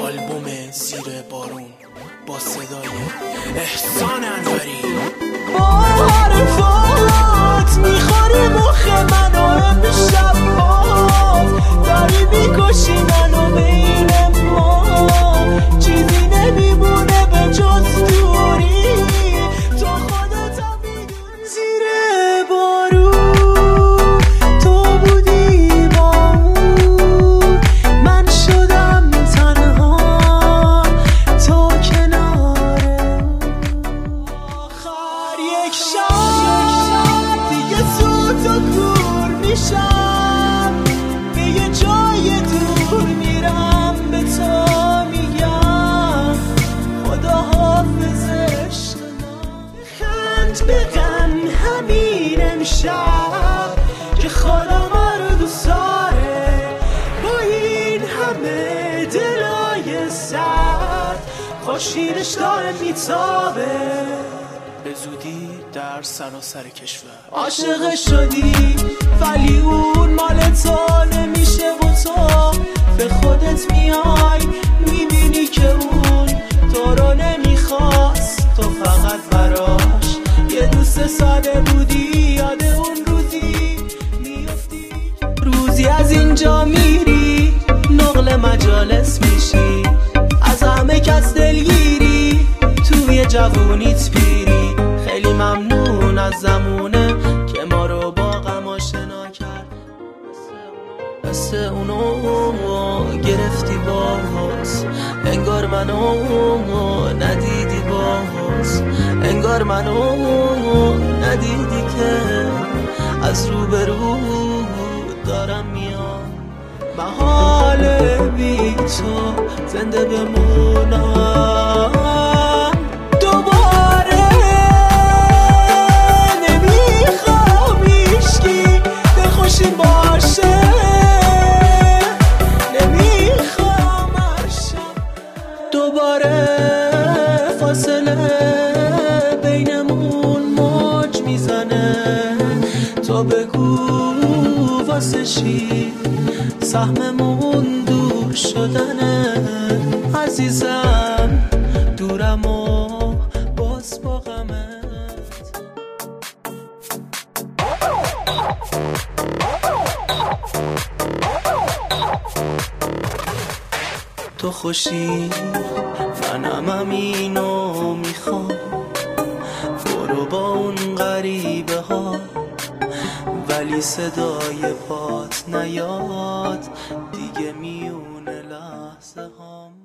آلبوم زیر بارون با صدای احسان انوری. معرفات میخوری مخ منو امشب باز داری میکشی منو بین ما چیزی نمیمونه به جز دوری تو خودتا میدونی زیر بارون تو بودی با اون من شدم تنها تو کناره آخر یک شب دیگه سوت و کور میشم به یه جای دور میرم به تو میگم خدا حافظ عشق من خند به غم همین امشب که خدا ما رو دوست داره با این همه دلای سرد خورشیدش داره میتابه به زودی در سراسر کشور عاشق شدی ولی اون مال تو نمیشه و تو به خودت میای میبینی که اون تو رو نمیخواست تو فقط براش یه دوست ساده بودی یاد اون روزی میافتی روزی از اینجا میری نقل مجالس میشی از همه کس دلگیری توی جوونیت پیری خیلی ممنون از زمونه که ما رو با غم آشنا کرد مثل اونو گرفتی باز انگار منو ندیدی باز انگار منو ندیدی که از روبرو دارم میام محاله بی تو زنده بمونم دوباره نمیخوام هیچکی دلخوشی باشه نمیخوام هر شب دوباره فاصله بینمون موج میزنه تو بگو واسه چی سهممون دور شدنه عزیزم دورم و باز با غمت تو خوشی منم همینو میخوام برو با اون غریبه ها ولی صدای پات نیاد دیگه میونه لحظه هام